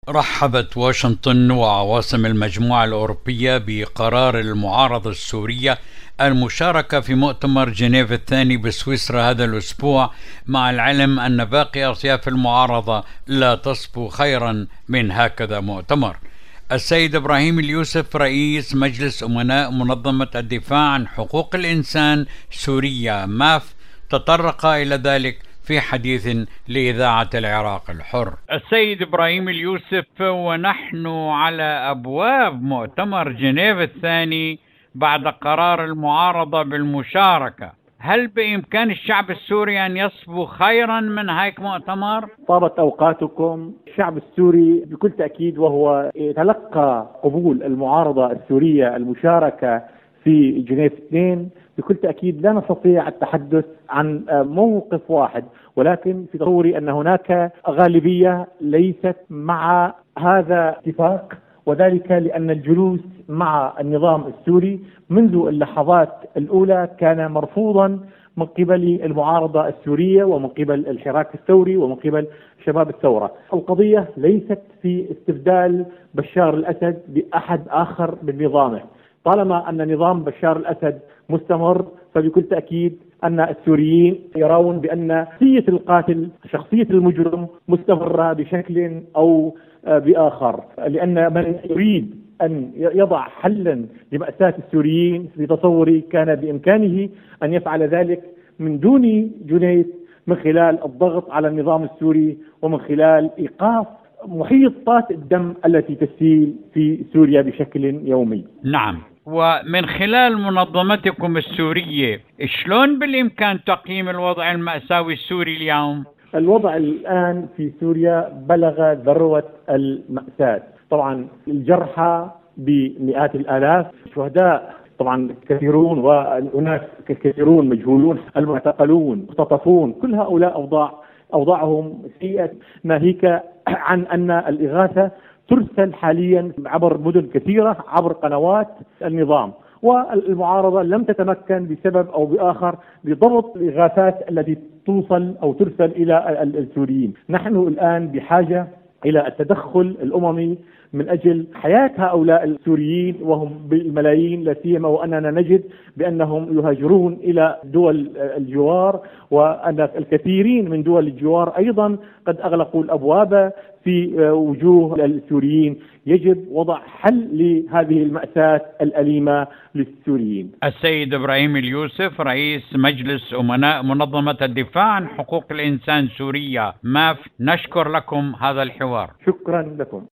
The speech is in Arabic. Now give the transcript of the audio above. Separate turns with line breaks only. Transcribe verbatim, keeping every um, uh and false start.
رحبت واشنطن وعواصم المجموعة الأوروبية بقرار المعارضة السورية المشاركة في مؤتمر جنيف الثاني بسويسرا هذا الأسبوع، مع العلم أن باقي أطياف المعارضة لا تصفو خيرا من هكذا مؤتمر. السيد إبراهيم اليوسف رئيس مجلس أمناء منظمة الدفاع عن حقوق الإنسان سوريا ماف تطرق إلى ذلك في حديث لإذاعة العراق الحر. السيد إبراهيم اليوسف، ونحن على أبواب مؤتمر جنيف الثاني بعد قرار المعارضة بالمشاركة، هل بإمكان الشعب السوري أن يصبو خيرا من هيك مؤتمر؟
طابت أوقاتكم. الشعب السوري بكل تأكيد وهو يتلقى قبول المعارضة السورية المشاركة في جنيف اثنين بكل تأكيد لا نستطيع التحدث عن موقف واحد، ولكن في تصوري أن هناك غالبية ليست مع هذا الاتفاق، وذلك لأن الجلوس مع النظام السوري منذ اللحظات الأولى كان مرفوضا من قبل المعارضة السورية ومن قبل الحراك الثوري ومن قبل شباب الثورة. القضية ليست في استبدال بشار الأسد بأحد آخر من نظامه. طالما أن نظام بشار الأسد مستمر فبكل تأكيد أن السوريين يرون بأن شخصية القاتل شخصية المجرم مستمرة بشكل أو بآخر، لأن من يريد أن يضع حلا لمأساة السوريين في تصوري كان بإمكانه أن يفعل ذلك من دون جنيف، من خلال الضغط على النظام السوري ومن خلال إيقاف محيطات الدم التي تسيل في سوريا بشكل يومي.
نعم، ومن خلال منظمتكم السورية شلون بالإمكان تقييم الوضع المأساوي السوري اليوم؟
الوضع الآن في سوريا بلغ ذروة المأساة. طبعا الجرحى بمئات الآلاف، الشهداء طبعا كثيرون، وهناك كثيرون مجهولون، المعتقلون، مختطفون، كل هؤلاء أوضاع أوضاعهم سيئة، ناهيك عن أن الإغاثة ترسل حاليا عبر مدن كثيرة عبر قنوات النظام، والمعارضة لم تتمكن بسبب أو بآخر بضبط الإغاثات التي توصل أو ترسل إلى السوريين. نحن الآن بحاجة إلى التدخل الأممي من أجل حياة هؤلاء السوريين وهم بالملايين، لا سيما وأننا نجد بأنهم يهاجرون إلى دول الجوار، وأن الكثيرين من دول الجوار أيضا قد أغلقوا الأبواب في وجوه السوريين. يجب وضع حل لهذه المأساة الأليمة للسوريين.
السيد إبراهيم اليوسف رئيس مجلس أمناء منظمة الدفاع عن حقوق الإنسان سوريا ماف، نشكر لكم هذا الحوار.
شكرا لكم.